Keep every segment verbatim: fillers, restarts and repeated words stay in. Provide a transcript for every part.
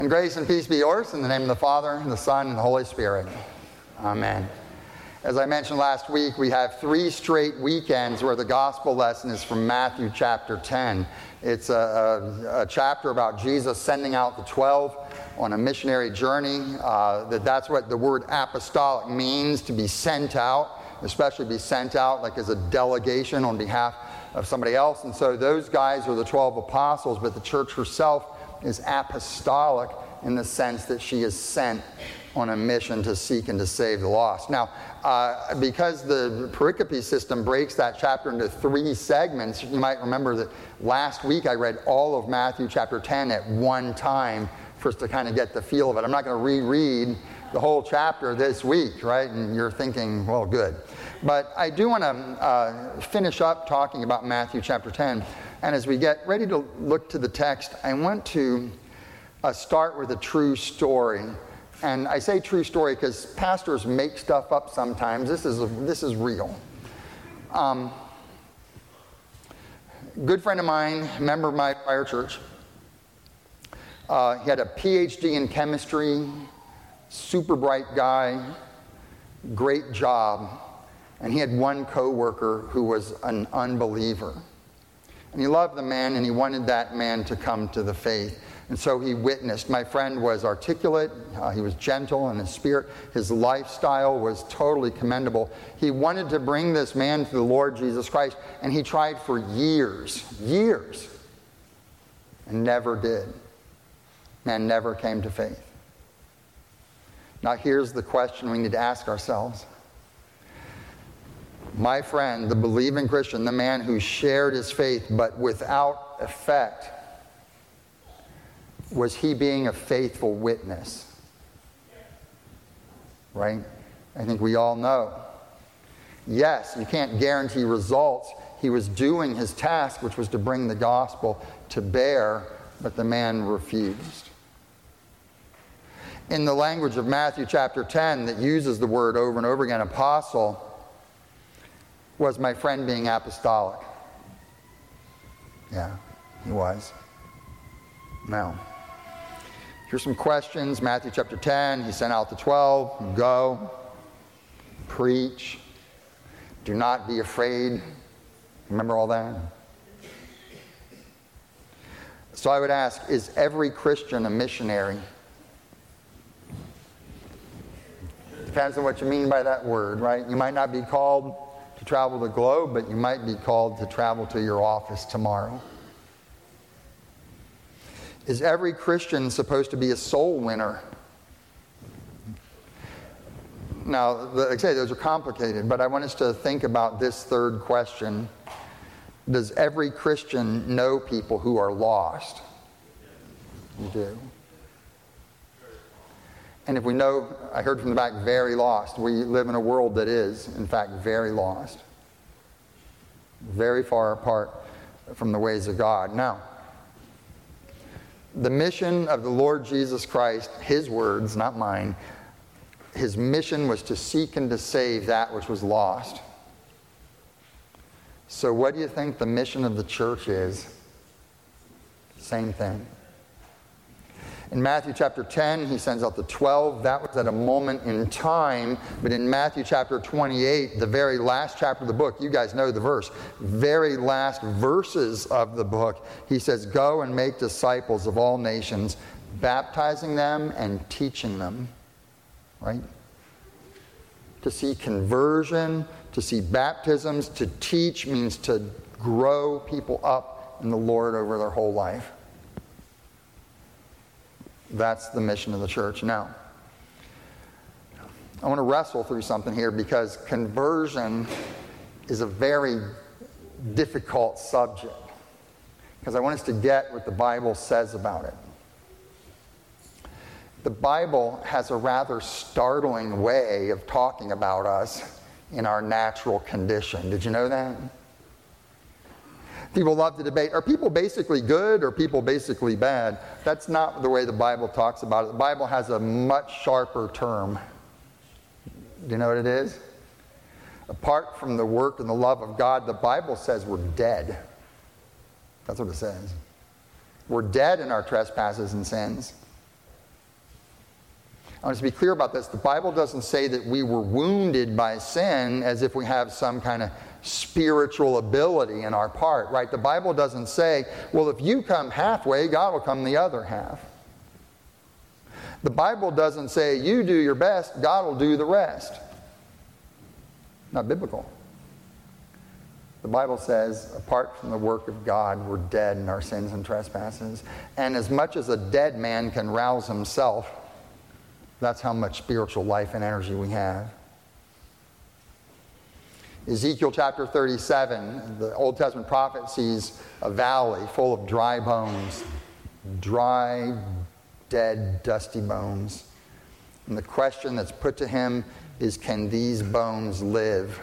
And grace and peace be yours in the name of the Father, and the Son, and the Holy Spirit. Amen. As I mentioned last week, we have three straight weekends where the gospel lesson is from Matthew chapter ten. It's a, a, a chapter about Jesus sending out the twelve on a missionary journey. Uh, that that's what the word apostolic means, to be sent out, especially be sent out like as a delegation on behalf of somebody else. And so those guys are the twelve apostles, but the church herself is apostolic in the sense that she is sent on a mission to seek and to save the lost. Now, uh, because the pericope system breaks that chapter into three segments, you might remember that last week I read all of Matthew chapter ten at one time for us to kind of get the feel of it. I'm not going to reread the whole chapter this week, right? And you're thinking, well, good. But I do want to uh, finish up talking about Matthew chapter ten. And as we get ready to look to the text, I want to uh, start with a true story. And I say true story because pastors make stuff up sometimes. This is, a, this is real. Um, good friend of mine, member of my prior church, uh, he had a P H D in chemistry, super bright guy, great job. And he had one coworker who was an unbeliever. And he loved the man, and he wanted that man to come to the faith. And so he witnessed. My friend was articulate. Uh, he was gentle in his spirit. His lifestyle was totally commendable. He wanted to bring this man to the Lord Jesus Christ, and he tried for years, years, and never did. Man never came to faith. Now here's the question we need to ask ourselves. My friend, the believing Christian, the man who shared his faith but without effect, was he being a faithful witness? Right? I think we all know. Yes, you can't guarantee results. He was doing his task, which was to bring the gospel to bear, but the man refused. In the language of Matthew chapter ten that uses the word over and over again, apostle, was my friend being apostolic? Yeah, he was. Now, here's some questions. Matthew chapter ten, he sent out the twelve. Go, preach, do not be afraid. Remember all that? So I would ask, is every Christian a missionary? Depends on what you mean by that word, right? You might not be called to travel the globe, but you might be called to travel to your office tomorrow. Is every Christian supposed to be a soul winner? Now, like I say, those are complicated, but I want us to think about this third question. Does every Christian know people who are lost? You do. And if we know, I heard from the back, very lost. We live in a world that is, in fact, very lost. Very far apart from the ways of God. Now, the mission of the Lord Jesus Christ, his words, not mine, his mission was to seek and to save that which was lost. So what do you think the mission of the church is? Same thing. In Matthew chapter ten, he sends out the twelve. That was at a moment in time. But in Matthew chapter twenty-eight, the very last chapter of the book, you guys know the verse, very last verses of the book, he says, go and make disciples of all nations, baptizing them and teaching them. Right? To see conversion, to see baptisms, to teach means to grow people up in the Lord over their whole life. That's the mission of the church. Now, I want to wrestle through something here because conversion is a very difficult subject. Because I want us to get what the Bible says about it. The Bible has a rather startling way of talking about us in our natural condition. Did you know that? People love to debate, are people basically good or people basically bad? That's not the way the Bible talks about it. The Bible has a much sharper term. Do you know what it is? Apart from the work and the love of God, the Bible says we're dead. That's what it says. We're dead in our trespasses and sins. I want to be clear about this. The Bible doesn't say that we were wounded by sin as if we have some kind of spiritual ability in our part, right? The Bible doesn't say, well, if you come halfway, God will come the other half. The Bible doesn't say, you do your best, God will do the rest. Not biblical. The Bible says, apart from the work of God, we're dead in our sins and trespasses. And as much as a dead man can rouse himself, that's how much spiritual life and energy we have. Ezekiel chapter thirty-seven, the Old Testament prophet sees a valley full of dry bones. Dry, dead, dusty bones. And the question that's put to him is, can these bones live?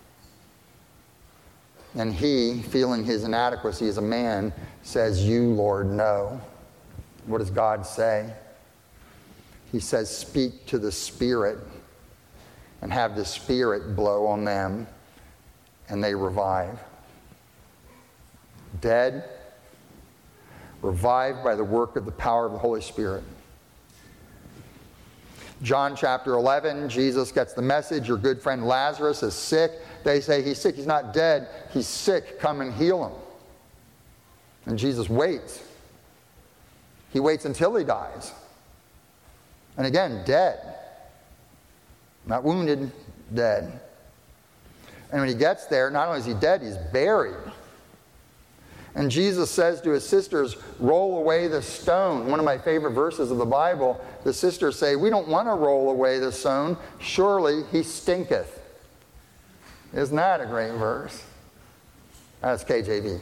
And he, feeling his inadequacy as a man, says, you, Lord, know. What does God say? He says, speak to the Spirit and have the Spirit blow on them, and they revive. Dead, revived by the work of the power of the Holy Spirit. John chapter eleven, Jesus gets the message, your good friend Lazarus is sick. They say, he's sick, he's not dead, he's sick, come and heal him. And Jesus waits. He waits until he dies. And again, dead. Not wounded, dead. And when he gets there, not only is he dead, he's buried. And Jesus says to his sisters, roll away the stone. One of my favorite verses of the Bible, the sisters say, we don't want to roll away the stone. Surely he stinketh. Isn't that a great verse? That's K J V.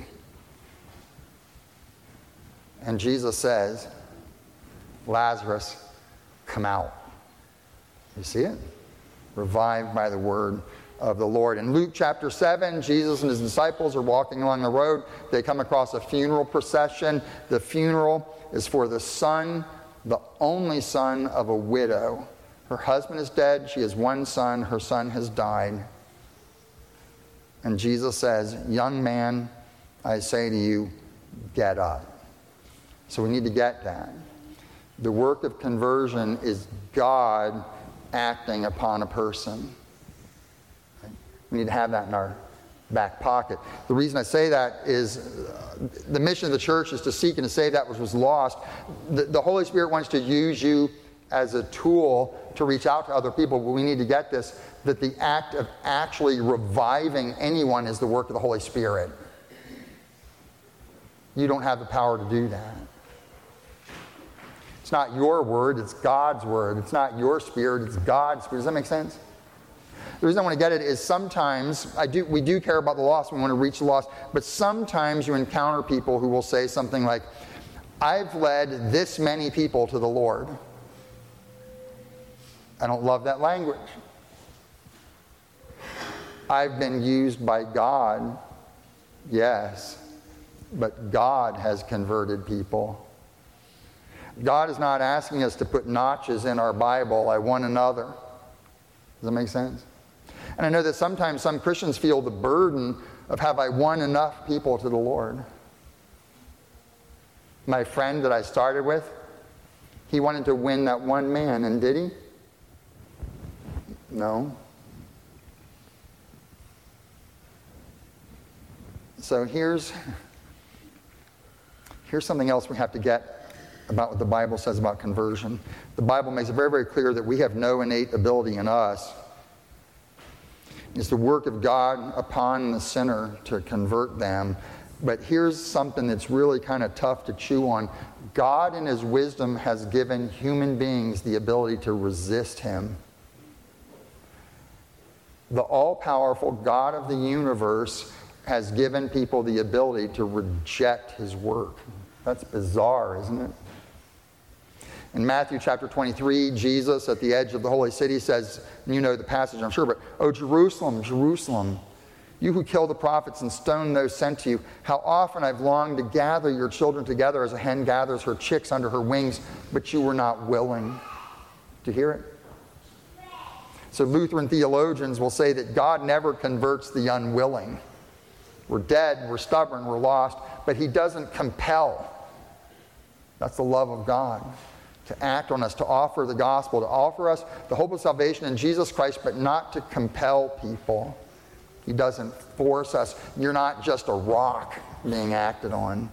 And Jesus says, Lazarus, come out. You see it? Revived by the word of the Lord. In Luke chapter seven, Jesus and his disciples are walking along the road. They come across a funeral procession. The funeral is for the son, the only son of a widow. Her husband is dead. She has one son. Her son has died. And Jesus says, young man, I say to you, get up. So we need to get that. The work of conversion is God acting upon a person. We need to have that in our back pocket. The reason I say that is uh, the mission of the church is to seek and to save that which was lost. The, the Holy Spirit wants to use you as a tool to reach out to other people, but we need to get this, that the act of actually reviving anyone is the work of the Holy Spirit. You don't have the power to do that. It's not your word, it's God's word. It's not your spirit, it's God's spirit. Does that make sense? The reason I want to get it is sometimes, I do, we do care about the lost, we want to reach the lost, but sometimes you encounter people who will say something like, I've led this many people to the Lord. I don't love that language. I've been used by God, yes, but God has converted people. God is not asking us to put notches in our Bible like one another. Does that make sense? And I know that sometimes some Christians feel the burden of, have I won enough people to the Lord? My friend that I started with, he wanted to win that one man, and did he? No. So here's, here's something else we have to get about what the Bible says about conversion. The Bible makes it very, very clear that we have no innate ability in us. It's the work of God upon the sinner to convert them. But here's something that's really kind of tough to chew on. God in his wisdom has given human beings the ability to resist him. The all-powerful God of the universe has given people the ability to reject his work. That's bizarre, isn't it? In Matthew chapter twenty-three, Jesus at the edge of the holy city says, and you know the passage I'm sure, but, "Oh Jerusalem, Jerusalem, you who kill the prophets and stone those sent to you, how often I've longed to gather your children together as a hen gathers her chicks under her wings, but you were not willing." Do you hear it? So Lutheran theologians will say that God never converts the unwilling. We're dead, we're stubborn, we're lost, but he doesn't compel. That's the love of God. to act on us, to offer the gospel, to offer us the hope of salvation in Jesus Christ, but not to compel people. He doesn't force us. You're not just a rock being acted on.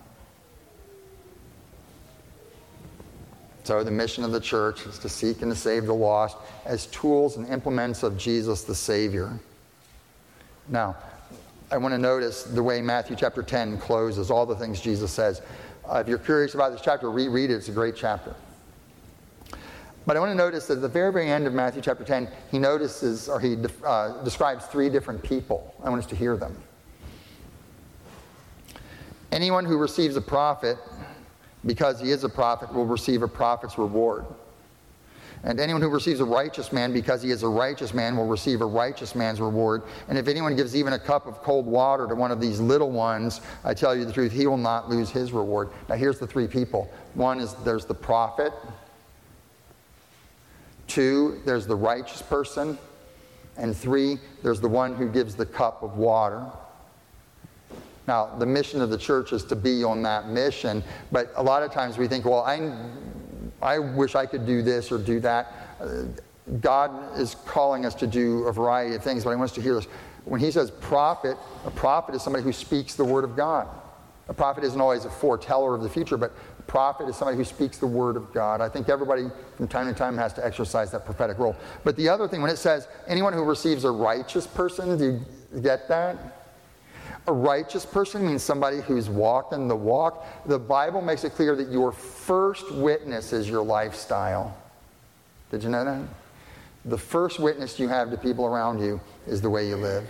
So the mission of the church is to seek and to save the lost as tools and implements of Jesus the Savior. Now, I want to notice the way Matthew chapter ten closes, all the things Jesus says. Uh, if you're curious about this chapter, reread it. It's a great chapter. But I want to notice that at the very, very end of Matthew chapter ten, he notices, or he uh, describes three different people. I want us to hear them. Anyone who receives a prophet because he is a prophet will receive a prophet's reward. And anyone who receives a righteous man because he is a righteous man will receive a righteous man's reward. And if anyone gives even a cup of cold water to one of these little ones, I tell you the truth, he will not lose his reward. Now here's the three people. One is there's the prophet. Two, there's the righteous person. And three, there's the one who gives the cup of water. Now, the mission of the church is to be on that mission, but a lot of times we think, well, I, I wish I could do this or do that. Uh, God is calling us to do a variety of things, but I want us to hear this. When he says prophet, a prophet is somebody who speaks the word of God. A prophet isn't always a foreteller of the future, but a prophet is somebody who speaks the word of God. I think everybody from time to time has to exercise that prophetic role. But the other thing, when it says anyone who receives a righteous person, do you get that? A righteous person means somebody who's walking the walk. The Bible makes it clear that your first witness is your lifestyle. Did you know that? The first witness you have to people around you is the way you live.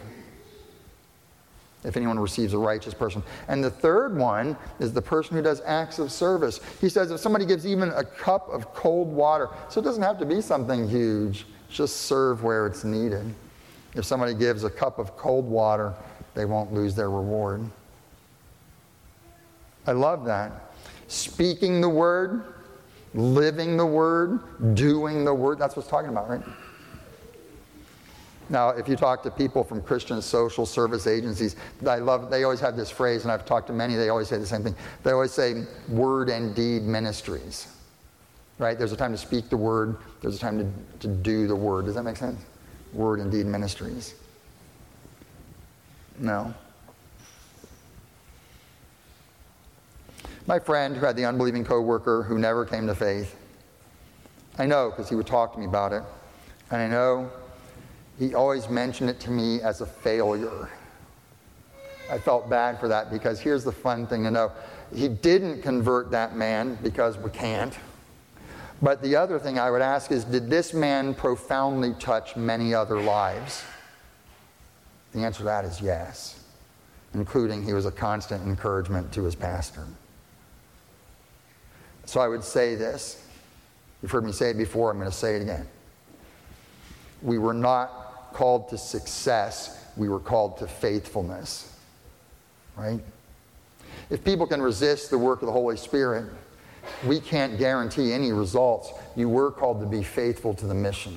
If anyone receives a righteous person. And the third one is the person who does acts of service. He says if somebody gives even a cup of cold water, so it doesn't have to be something huge, just serve where it's needed. If somebody gives a cup of cold water, they won't lose their reward. I love that. Speaking the word, living the word, doing the word. That's what it's talking about, right? Now, if you talk to people from Christian social service agencies, I love, they always have this phrase, and I've talked to many, they always say the same thing. They always say, word and deed ministries. Right? There's a time to speak the word, there's a time to, to do the word. Does that make sense? Word and deed ministries. No. My friend who had the unbelieving coworker who never came to faith, I know because he would talk to me about it, and I know he always mentioned it to me as a failure. I felt bad for that because here's the fun thing to know. He didn't convert that man because we can't. But the other thing I would ask is, did this man profoundly touch many other lives? The answer to that is yes, including he was a constant encouragement to his pastor. So I would say this. You've heard me say it before, I'm going to say it again. We were not called to success, we were called to faithfulness. Right? If people can resist the work of the Holy Spirit, we can't guarantee any results. You were called to be faithful to the mission.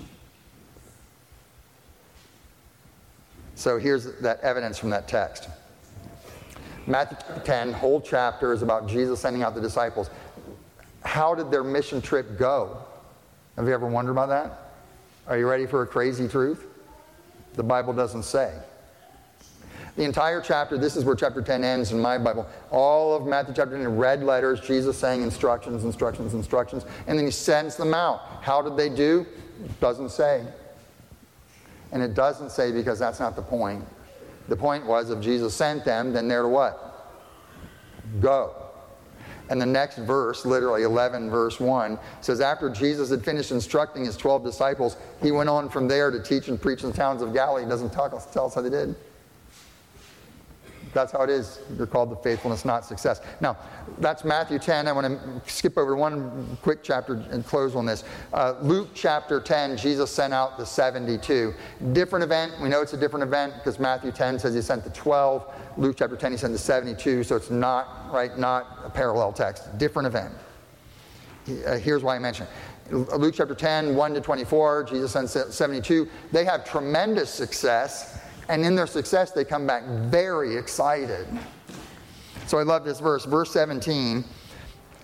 So here's that evidence from that text. Matthew ten, whole chapter is about Jesus sending out the disciples. How did their mission trip go? Have you ever wondered about that? Are you ready for a crazy truth? The Bible doesn't say. The entire chapter, this is where chapter ten ends in my Bible. All of Matthew chapter ten in red letters, Jesus saying instructions, instructions, instructions, and then he sends them out. How did they do? It doesn't say. And it doesn't say because that's not the point. The point was if Jesus sent them, then they're to what? Go. And the next verse, literally eleven verse one, says after Jesus had finished instructing his twelve disciples, he went on from there to teach and preach in the towns of Galilee. He doesn't tell us, tell us how they did. That's how it is. You're called to faithfulness, not success. Now, that's Matthew ten. I want to skip over one quick chapter and close on this. Uh, Luke chapter ten, Jesus sent out the seventy-two. Different event. We know it's a different event because Matthew ten says he sent the twelve. Luke chapter ten, he sent the seventy-two. So it's not, right, not a parallel text. Different event. Uh, here's why I mention it. Luke chapter ten, one to twenty-four, Jesus sent seventy-two. They have tremendous success. And in their success, they come back very excited. So I love this verse. Verse seventeen,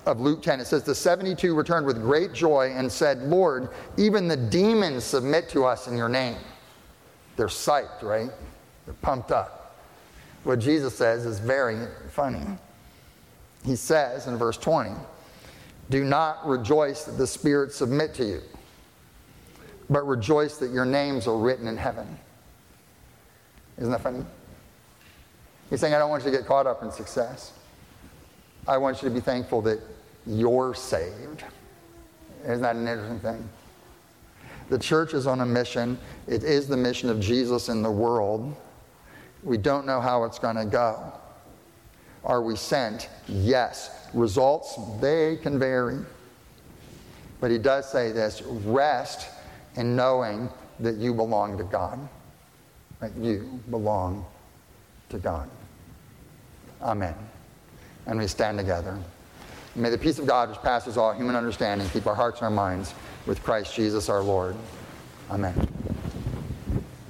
of Luke ten, it says, the seventy-two returned with great joy and said, Lord, even the demons submit to us in your name. They're psyched, right? They're pumped up. What Jesus says is very funny. He says in verse twenty, do not rejoice that the spirits submit to you, but rejoice that your names are written in heaven. Isn't that funny? He's saying, I don't want you to get caught up in success. I want you to be thankful that you're saved. Isn't that an interesting thing? The church is on a mission. It is the mission of Jesus in the world. We don't know how it's going to go. Are we sent? Yes. Results, they can vary. But he does say this, rest in knowing that you belong to God. That you belong to God. Amen. And we stand together. May the peace of God, which passes all human understanding, keep our hearts and our minds with Christ Jesus our Lord. Amen.